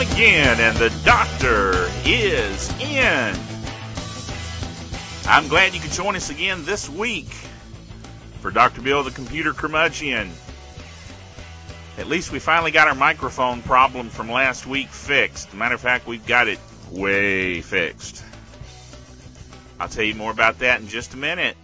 again, and the doctor is in. I'm glad you could join us again this week for Dr. Bill, the computer curmudgeon. At least we finally got our microphone problem from last week fixed. As a matter of fact, we've got it way fixed. I'll tell you more about that in just a minute.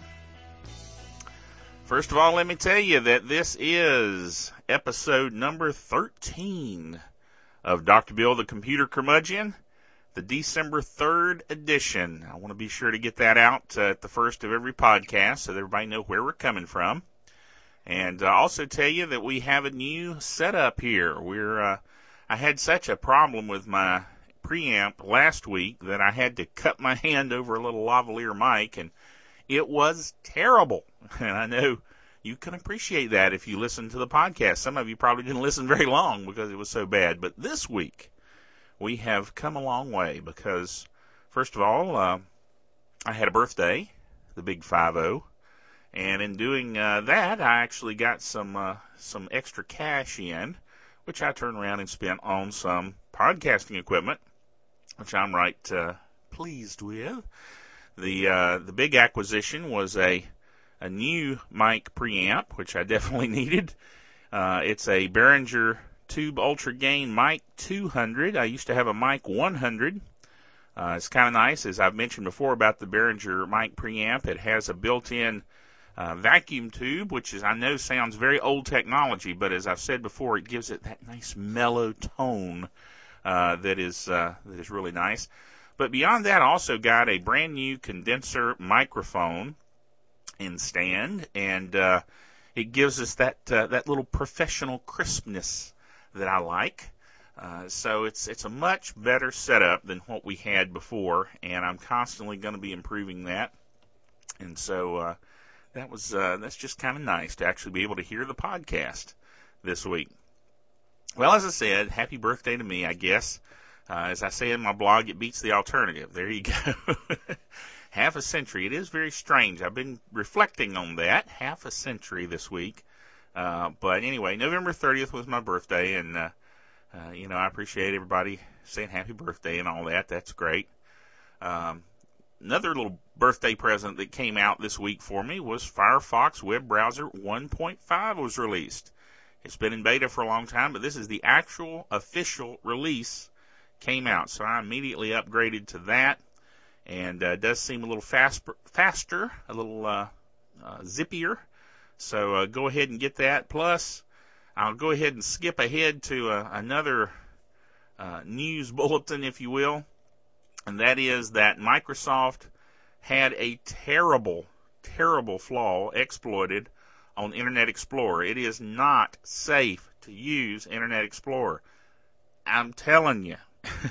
First of all, let me tell you that this is episode number 13 of Dr. Bill, the computer curmudgeon, the December 3rd edition. I want to be sure to get that out at the first of every podcast so that everybody knows where we're coming from. And also tell you that we have a new setup here. I had such a problem with my preamp last week that I had to cut my hand over a little lavalier mic, and it was terrible. And I know you can appreciate that if you listen to the podcast. Some of you probably didn't listen very long because it was so bad. But this week, we have come a long way because, first of all, I had a birthday, the big 5-0. And in doing that, I actually got some extra cash in, which I turned around and spent on some podcasting equipment, which I'm right pleased with. The big acquisition was a new mic preamp, which I definitely needed. It's a Behringer Tube Ultra Gain Mic 200. I used to have a Mic 100. It's kind of nice, as I've mentioned before about the Behringer mic preamp. It has a built-in vacuum tube, which I know sounds very old technology, but as I've said before, it gives it that nice mellow tone that is really nice. But beyond that, I also got a brand new condenser microphone and stand, and it gives us that little professional crispness that I like. So it's a much better setup than what we had before, and I'm constantly going to be improving that. And so that's just kind of nice to actually be able to hear the podcast this week. Well, as I said, happy birthday to me, I guess. As I say in my blog, it beats the alternative. There you go. Half a century. It is very strange. I've been reflecting on that. Half a century this week. But anyway, November 30th was my birthday, and I appreciate everybody saying happy birthday and all that. That's great. Another little birthday present that came out this week for me was Firefox Web Browser 1.5 was released. It's been in beta for a long time, but this is the actual official release came out. So I immediately upgraded to that, and it does seem a little faster, a little zippier. So go ahead and get that. Plus, I'll go ahead and skip ahead to another news bulletin, if you will. And that is that Microsoft had a terrible, terrible flaw exploited on Internet Explorer. It is not safe to use Internet Explorer. I'm telling you.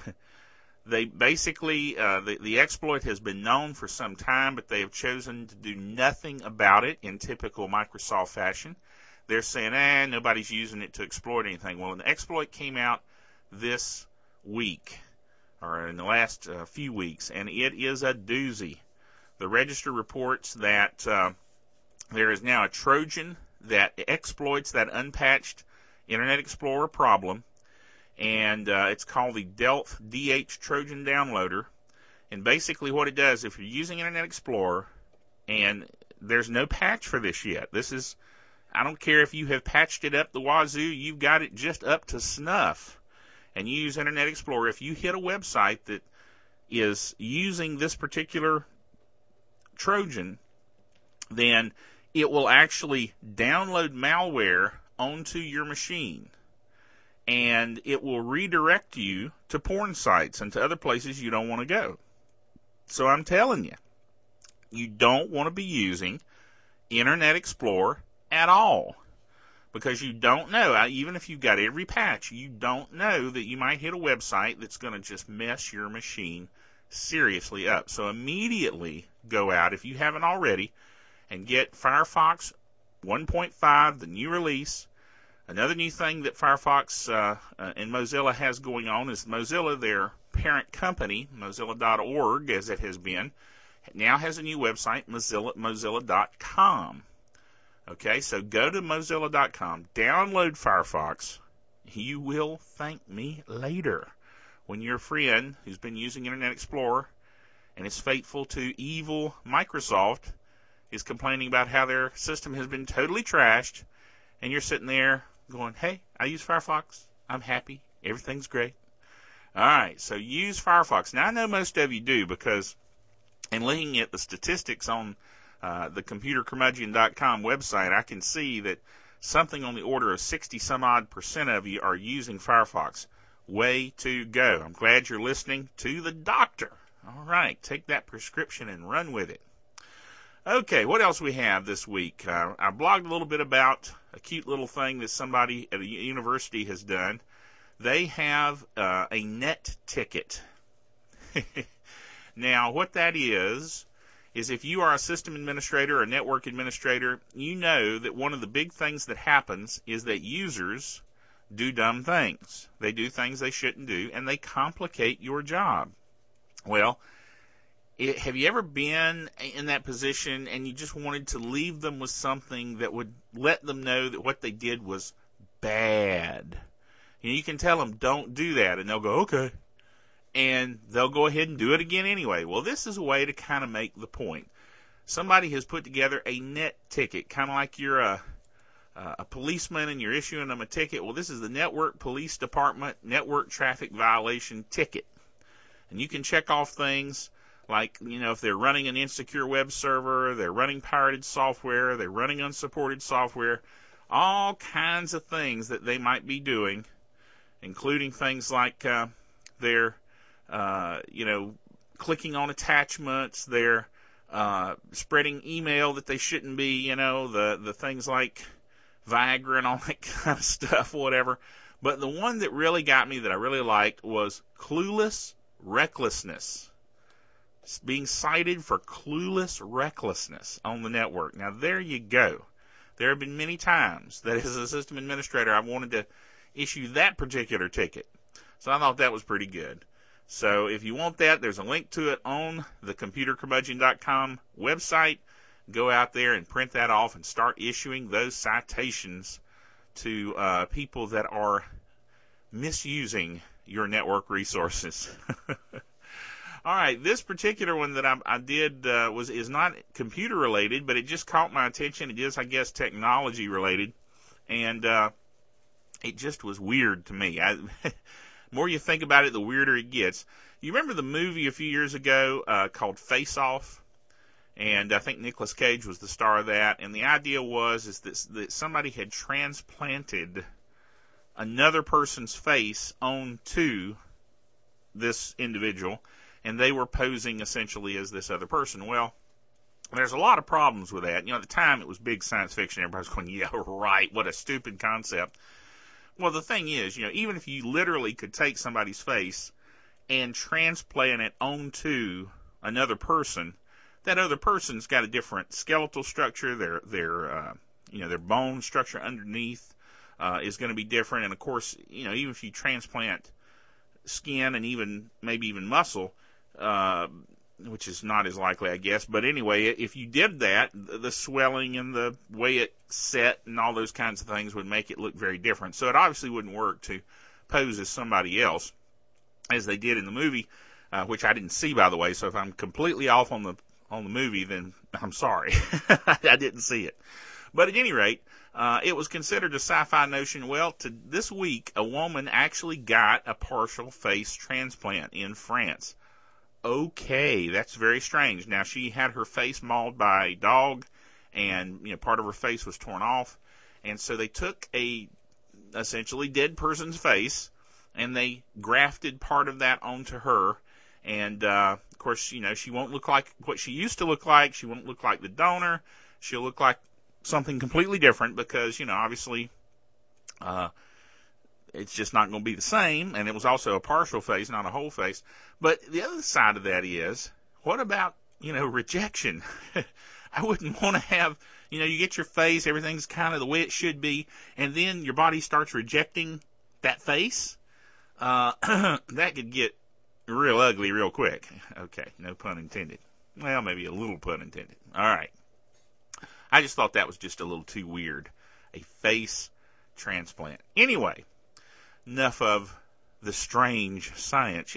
They basically, the exploit has been known for some time, but they have chosen to do nothing about it in typical Microsoft fashion. They're saying, nobody's using it to exploit anything. Well, an exploit came out this week, or in the last few weeks, and it is a doozy. The Register reports that there is now a Trojan that exploits that unpatched Internet Explorer problem, and it's called the Delph DH Trojan Downloader. And basically what it does, if you're using Internet Explorer, and there's no patch for this yet, I don't care if you have patched it up the wazoo, you've got it just up to snuff, and you use Internet Explorer. If you hit a website that is using this particular Trojan, then it will actually download malware onto your machine, and it will redirect you to porn sites and to other places you don't want to go. So I'm telling you, you don't want to be using Internet Explorer at all, because you don't know, even if you've got every patch, you don't know that you might hit a website that's going to just mess your machine seriously up. So immediately go out, if you haven't already, and get Firefox 1.5, the new release. Another new thing that Firefox and Mozilla has going on is Mozilla, their parent company, Mozilla.org, as it has been, now has a new website, Mozilla.com. Okay, so go to Mozilla.com, download Firefox. You will thank me later. when your friend who's been using Internet Explorer and is faithful to evil Microsoft is complaining about how their system has been totally trashed, and you're sitting there going, hey, I use Firefox. I'm happy. Everything's great. All right, so use Firefox. Now, I know most of you do, because in looking at the statistics on the ComputerCurmudgeon.com website, I can see that something on the order of 60-some-odd% of you are using Firefox. Way to go. I'm glad you're listening to the doctor. All right, take that prescription and run with it. Okay, what else we have this week? I blogged a little bit about a cute little thing that somebody at a university has done. They have a net ticket. Now, what that is if you are a system administrator or network administrator, you know that one of the big things that happens is that users do dumb things. They do things they shouldn't do, and they complicate your job. Well, have you ever been in that position and you just wanted to leave them with something that would let them know that what they did was bad? You can tell them, don't do that, and they'll go, okay. And they'll go ahead and do it again anyway. Well, this is a way to kind of make the point. Somebody has put together a net ticket, kind of like you're a policeman and you're issuing them a ticket. Well, this is the Network Police Department Network Traffic Violation Ticket. And you can check off things like, if they're running an insecure web server, they're running pirated software, they're running unsupported software, all kinds of things that they might be doing, including things like they're, clicking on attachments, they're spreading email that they shouldn't be, the things like Viagra and all that kind of stuff, whatever. But the one that really got me that I really liked was clueless recklessness. It's being cited for clueless recklessness on the network. Now, there you go. There have been many times that as a system administrator, I've wanted to issue that particular ticket. So I thought that was pretty good. So if you want that, there's a link to it on the ComputerCurmudgeon.com website. Go out there and print that off and start issuing those citations to people that are misusing your network resources. All right, this particular one that I did is not computer related, but it just caught my attention. It is, I guess, technology related, and it just was weird to me. The more you think about it, the weirder it gets. You remember the movie a few years ago called Face Off? And I think Nicolas Cage was the star of that. And the idea was that somebody had transplanted another person's face onto this individual, and they were posing essentially as this other person. Well, there's a lot of problems with that. At the time it was big science fiction. Everybody was going, yeah, right, what a stupid concept. Well, the thing is, even if you literally could take somebody's face and transplant it onto another person, that other person's got a different skeletal structure. Their bone structure underneath is going to be different. And of course, even if you transplant skin and maybe even muscle, which is not as likely, I guess. But anyway, if you did that, the swelling and the way it set and all those kinds of things would make it look very different. So it obviously wouldn't work to pose as somebody else, as they did in the movie, which I didn't see, by the way. So if I'm completely off on the movie, then I'm sorry. I didn't see it. But at any rate, it was considered a sci-fi notion. Well, this week, a woman actually got a partial face transplant in France. Okay, that's very strange. Now, she had her face mauled by a dog, and part of her face was torn off. And so they took a essentially dead person's face, and they grafted part of that onto her. And, of course, she won't look like what she used to look like. She won't look like the donor. She'll look like something completely different because, obviously, it's just not going to be the same. And it was also a partial face, not a whole face. But the other side of that is, what about, rejection? I wouldn't want to have, you get your face, everything's kind of the way it should be, and then your body starts rejecting that face. That could get real ugly real quick. Okay, no pun intended. Well, maybe a little pun intended. All right. I just thought that was just a little too weird. A face transplant. Anyway, enough of the strange science.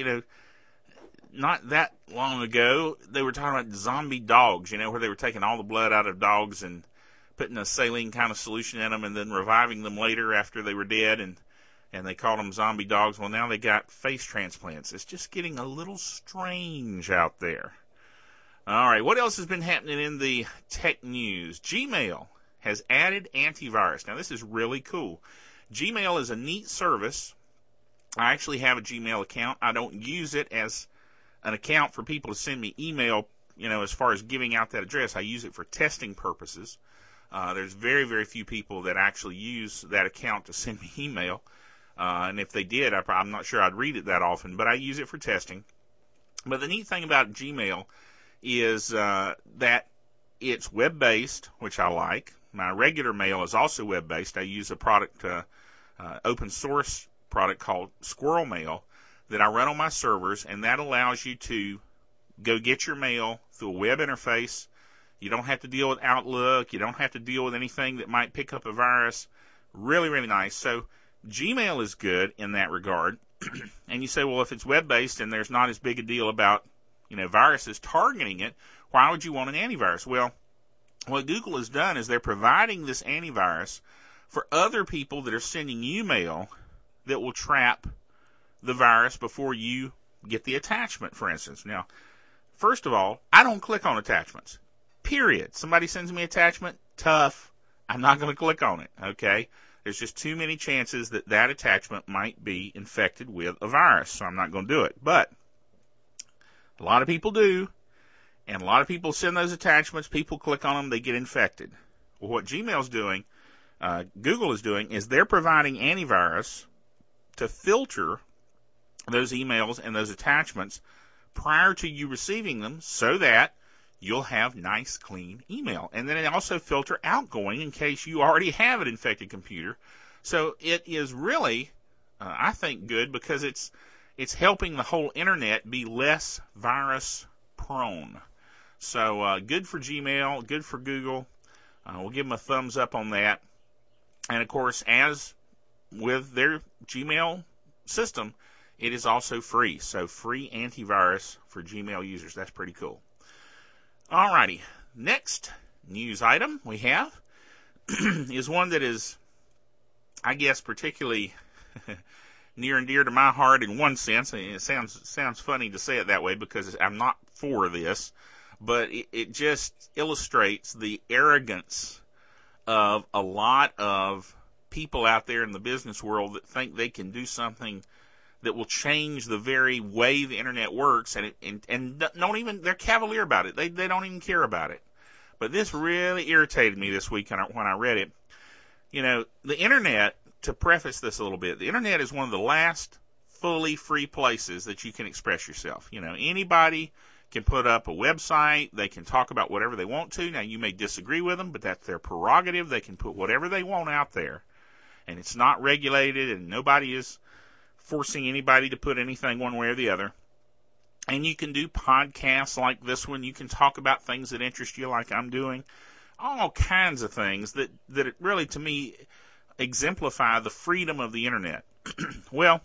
Not that long ago, they were talking about zombie dogs, where they were taking all the blood out of dogs and putting a saline kind of solution in them and then reviving them later after they were dead, and they called them zombie dogs. Well, now they got face transplants. It's just getting a little strange out there. All right, what else has been happening in the tech news? Gmail has added antivirus. Now, this is really cool. Gmail is a neat service. I actually have a Gmail account. I don't use it as an account for people to send me email, as far as giving out that address. I use it for testing purposes. There's very, very few people that actually use that account to send me email. And if they did, I'm not sure I'd read it that often, but I use it for testing. But the neat thing about Gmail is that it's web-based, which I like. My regular mail is also web-based. I use a product, open source product called Squirrel Mail that I run on my servers, and that allows you to go get your mail through a web interface. You don't have to deal with Outlook. You don't have to deal with anything that might pick up a virus. Really, really nice. So Gmail is good in that regard. And you say, well, if it's web-based and there's not as big a deal about viruses targeting it, why would you want an antivirus? Well, what Google has done is they're providing this antivirus for other people that are sending you mail that will trap the virus before you get the attachment, for instance. Now, first of all, I don't click on attachments, period. Somebody sends me an attachment, tough. I'm not going to click on it, okay? There's just too many chances that that attachment might be infected with a virus, so I'm not going to do it. But a lot of people do, and a lot of people send those attachments. People click on them, they get infected. Well, what Gmail's doing, Google is doing, is they're providing antivirus to filter those emails and those attachments prior to you receiving them so that you'll have nice, clean email. And then it also filter outgoing in case you already have an infected computer. So it is really, I think, good because it's helping the whole internet be less virus prone. So good for Gmail, good for Google. We'll give them a thumbs up on that. And, of course, as with their Gmail system, it is also free. So free antivirus for Gmail users. That's pretty cool. All righty. Next news item we have is one that is, I guess, particularly near and dear to my heart in one sense. It sounds funny to say it that way because I'm not for this, but it just illustrates the arrogance of a lot of people out there in the business world that think they can do something that will change the very way the internet works, and don't even, they're cavalier about it. They don't even care about it. But this really irritated me this week when I read it. The internet, to preface this a little bit, the internet is one of the last fully free places that you can express yourself. Anybody can put up a website. They can talk about whatever they want to. Now, you may disagree with them, but that's their prerogative. They can put whatever they want out there, and it's not regulated, and nobody is forcing anybody to put anything one way or the other. And you can do podcasts like this one. You can talk about things that interest you like I'm doing. All kinds of things that it really, to me, exemplify the freedom of the internet. Well,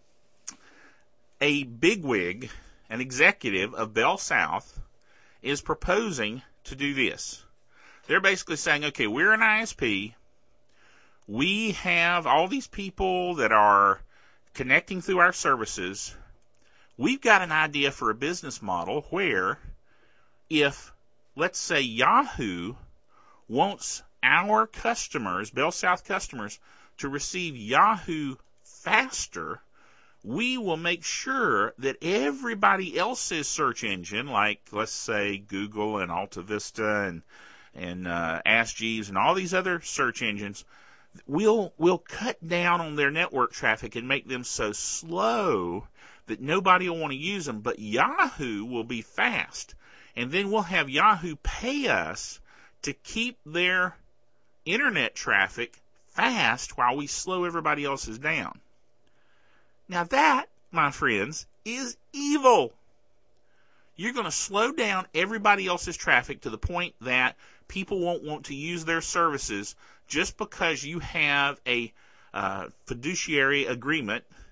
a bigwig, an executive of Bell South, is proposing to do this. They're basically saying, okay, we're an ISP. We have all these people that are connecting through our services. We've got an idea for a business model where if, let's say, Yahoo wants our customers, Bell South customers, to receive Yahoo faster, we will make sure that everybody else's search engine, like, let's say, Google and Alta Vista and Ask Jeeves and all these other search engines, we'll cut down on their network traffic and make them so slow that nobody will want to use them, but Yahoo will be fast. And then we'll have Yahoo pay us to keep their internet traffic fast while we slow everybody else's down. Now that, my friends, is evil. You're going to slow down everybody else's traffic to the point that people won't want to use their services just because you have a fiduciary agreement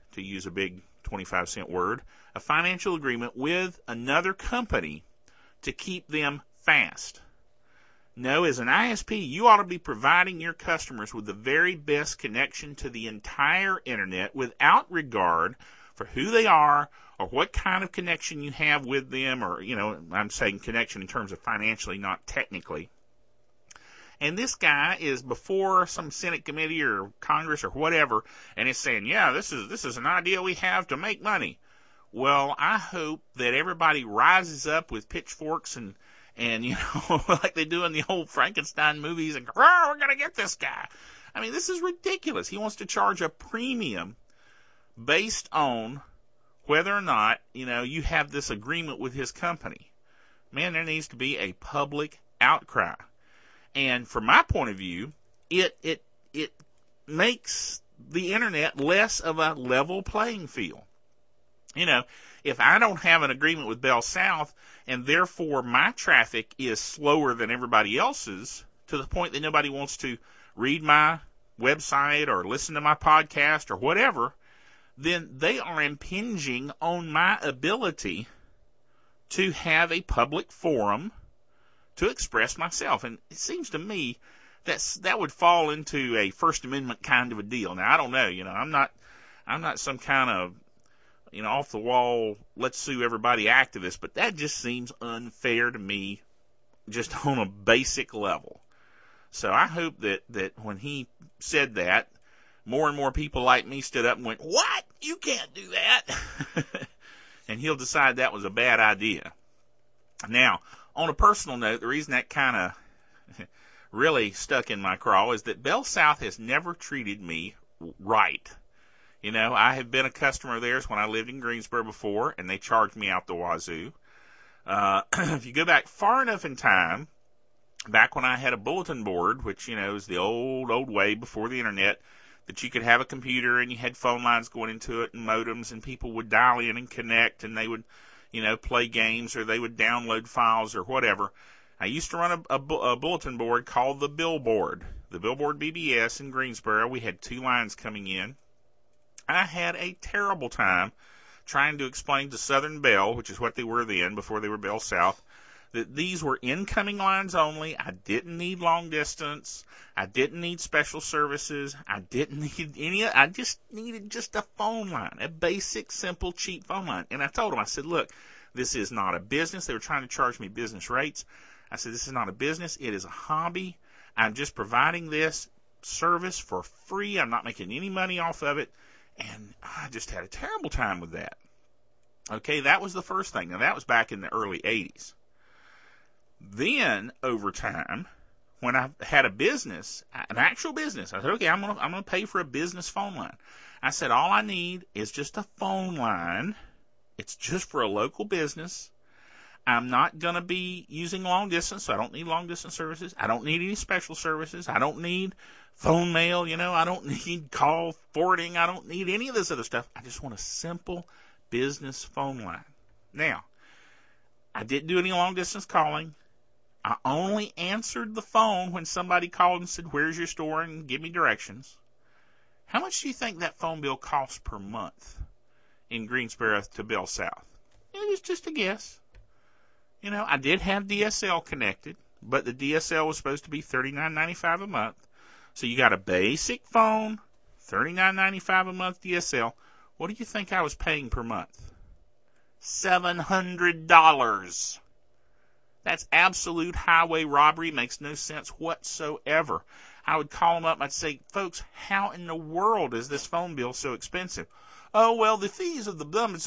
to use a big 25-cent word, a financial agreement with another company to keep them fast. No, as an ISP, you ought to be providing your customers with the very best connection to the entire internet without regard for who they are or what kind of connection you have with them, or, I'm saying connection in terms of financially, not technically. And this guy is before some Senate committee or Congress or whatever, and is saying, yeah, this is an idea we have to make money. Well, I hope that everybody rises up with pitchforks and like they do in the old Frankenstein movies, and we're going to get this guy. I mean, this is ridiculous. He wants to charge a premium based on whether or not, you have this agreement with his company. Man, there needs to be a public outcry. And from my point of view, it makes the internet less of a level playing field. If I don't have an agreement with Bell South, and therefore my traffic is slower than everybody else's, to the point that nobody wants to read my website or listen to my podcast or whatever, then they are impinging on my ability to have a public forum to express myself. And it seems to me that would fall into a First Amendment kind of a deal. Now, I don't know, I'm not some kind of, off the wall, let's sue everybody activist, but that just seems unfair to me, just on a basic level. So I hope that when he said that, more and more people like me stood up and went, what? You can't do that. And he'll decide that was a bad idea. Now, on a personal note, the reason that kind of really stuck in my craw is that Bell South has never treated me right. I have been a customer of theirs when I lived in Greensboro before, and they charged me out the wazoo. If you go back far enough in time, back when I had a bulletin board, which, is the old way before the internet, that you could have a computer and you had phone lines going into it and modems, and people would dial in and connect, and they would, play games, or they would download files or whatever. I used to run a bulletin board called the Billboard BBS in Greensboro. We had 2 lines coming in. I had a terrible time trying to explain to Southern Bell, which is what they were then before they were Bell South, that these were incoming lines only. I didn't need long distance. I didn't need special services. I didn't need I just needed just a phone line, a basic, simple, cheap phone line. And I told them, I said, look, this is not a business. They were trying to charge me business rates. I said, this is not a business. It is a hobby. I'm just providing this service for free. I'm not making any money off of it. And I just had a terrible time with that. Okay, that was the first thing. Now, that was back in the early 80s. Then, over time, when I had a business, an actual business, I said, okay, I'm gonna pay for a business phone line. I said, all I need is just a phone line. It's just for a local business. I'm not going to be using long distance, so I don't need long distance services. I don't need any special services. I don't need phone mail, I don't need call forwarding. I don't need any of this other stuff. I just want a simple business phone line. Now, I didn't do any long distance calling. I only answered the phone when somebody called and said, where's your store, and give me directions. How much do you think that phone bill costs per month in Greensboro to Bell South? It was just a guess. I did have DSL connected, but the DSL was supposed to be $39.95 a month. So you got a basic phone, $39.95 a month DSL. What do you think I was paying per month? $700. That's absolute highway robbery. Makes no sense whatsoever. I would call them up. I'd say, folks, how in the world is this phone bill so expensive? Oh, well, the fees of the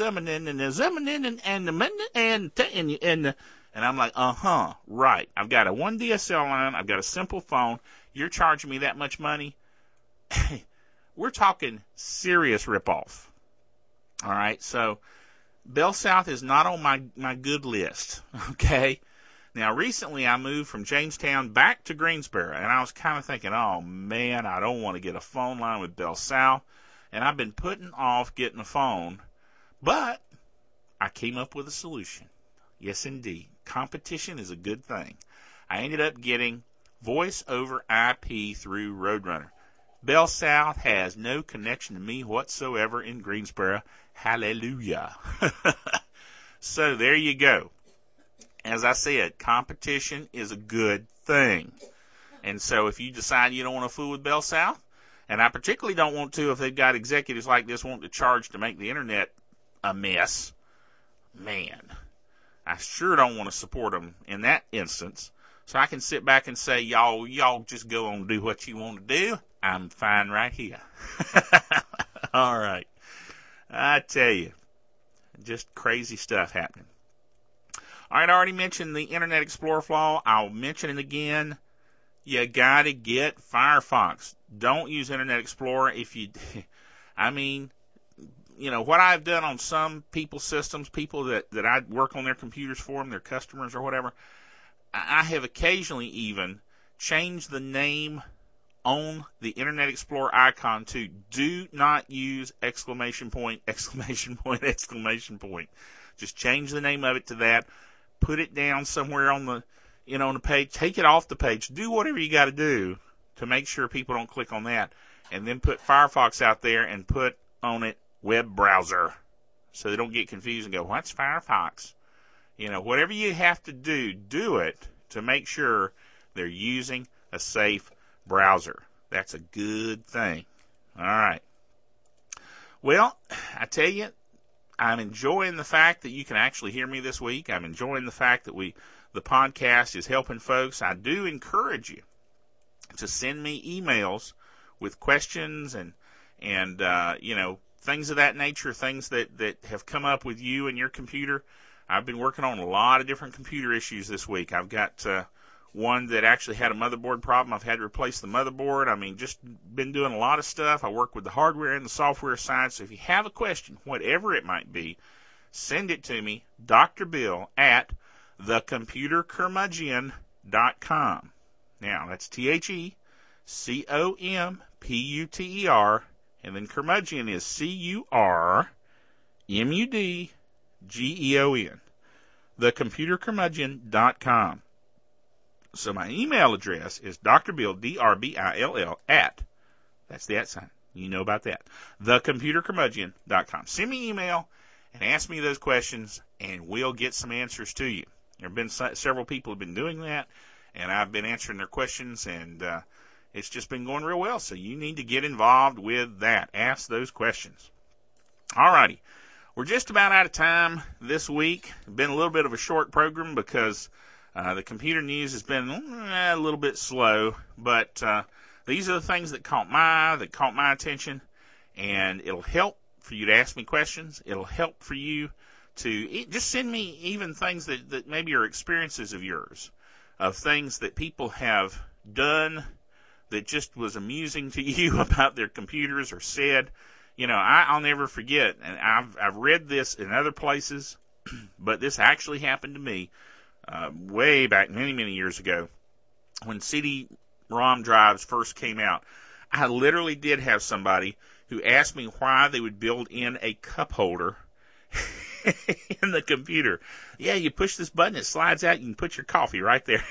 and I'm like, right. I've got a 1 DSL line. I've got a simple phone. You're charging me that much money. We're talking serious ripoff. All right. So Bell South is not on my good list. Okay. Now, recently I moved from Jamestown back to Greensboro, and I was kind of thinking, oh, man, I don't want to get a phone line with Bell South. And I've been putting off getting a phone, but I came up with a solution. Yes, indeed. Competition is a good thing. I ended up getting voice over IP through Roadrunner. Bell South has no connection to me whatsoever in Greensboro. Hallelujah. So there you go. As I said, competition is a good thing. And so if you decide you don't want to fool with Bell South, and I particularly don't want to if they've got executives like this wanting to charge to make the internet a mess, man, I sure don't want to support them in that instance. So I can sit back and say, y'all just go on and do what you want to do. I'm fine right here. All right. I tell you, just crazy stuff happening. All right, I already mentioned the Internet Explorer flaw. I'll mention it again. You got to get Firefox. Don't use Internet Explorer if you, what I've done on some people's systems, people that I work on their computers for them, their customers or whatever, I have occasionally even changed the name on the Internet Explorer icon to do not use ! Just change the name of it to that. Put it down somewhere on the, on the page. Take it off the page. Do whatever you got to do to make sure people don't click on that. And then put Firefox out there and put on it web browser so they don't get confused and go, what's Firefox? Whatever you have to do, do it to make sure they're using a safe browser. That's a good thing. All right. Well, I tell you, I'm enjoying the fact that you can actually hear me this week. I'm enjoying the fact that the podcast is helping folks. I do encourage you to send me emails with questions and things of that nature, things that have come up with you and your computer. I've been working on a lot of different computer issues this week. I've got one that actually had a motherboard problem. I've had to replace the motherboard. Just been doing a lot of stuff. I work with the hardware and the software side. So if you have a question, whatever it might be, send it to me, Dr. Bill at thecomputercurmudgeon.com. Now, that's TheComputer, and then curmudgeon is CURMUDGEON. Thecomputercurmudgeon.com. So my email address is drbill, DRBILL, that's the @ sign. You know about that. Thecomputercurmudgeon.com. Send me an email and ask me those questions, and we'll get some answers to you. There have been several people who have been doing that, and I've been answering their questions, and it's just been going real well. So you need to get involved with that. Ask those questions. All righty. We're just about out of time this week. Been a little bit of a short program because the computer news has been a little bit slow, but these are the things that caught my attention, and it'll help for you to ask me questions. It'll help for you to just send me even things that maybe are experiences of yours, of things that people have done that just was amusing to you about their computers or said. I'll never forget, and I've read this in other places, but this actually happened to me way back many, many years ago when CD-ROM drives first came out. I literally did have somebody who asked me why they would build in a cup holder in the computer. Yeah, you push this button, it slides out, you can put your coffee right there.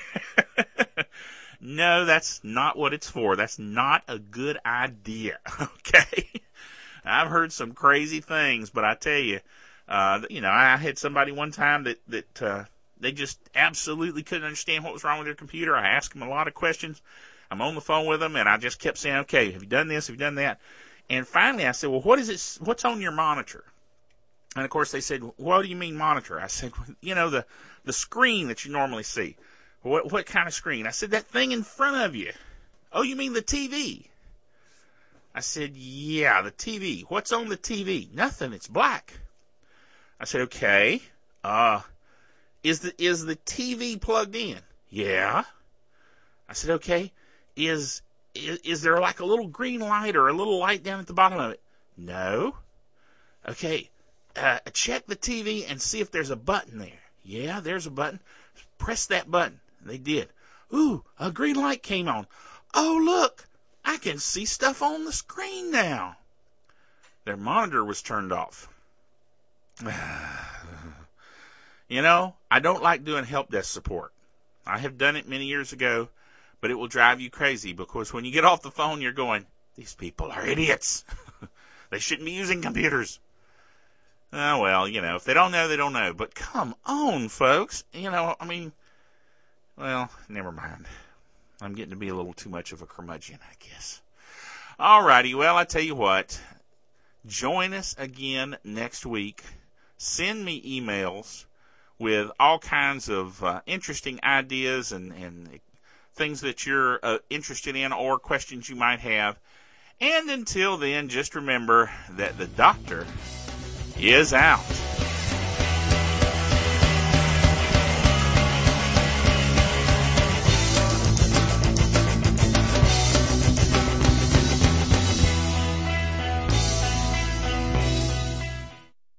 No, that's not what it's for. That's not a good idea, okay? I've heard some crazy things, but I tell you, I had somebody one time that they just absolutely couldn't understand what was wrong with their computer. I asked them a lot of questions. I'm on the phone with them, and I just kept saying, okay, have you done this? Have you done that? And finally I said, well, what's on your monitor? And of course they said, what do you mean monitor? I said, the screen that you normally see. What kind of screen? I said, that thing in front of you. Oh, you mean the TV? I said, yeah, the TV. What's on the TV? Nothing. It's black. I said, okay. Is the TV plugged in? Yeah. I said, okay. Is there like a little green light or a little light down at the bottom of it? No. Okay. Check the TV and see if there's a button there. Yeah, there's a button. Press that button. And they did. Ooh, a green light came on. Oh, look. I can see stuff on the screen now. Their monitor was turned off. I don't like doing help desk support. I have done it many years ago, but it will drive you crazy because when you get off the phone, you're going, These people are idiots. They shouldn't be using computers. Oh, well, if they don't know, they don't know. But come on, folks. Well, never mind. I'm getting to be a little too much of a curmudgeon, I guess. All righty. Well, I tell you what. Join us again next week. Send me emails with all kinds of interesting ideas and things that you're interested in or questions you might have. And until then, just remember that the doctor is out.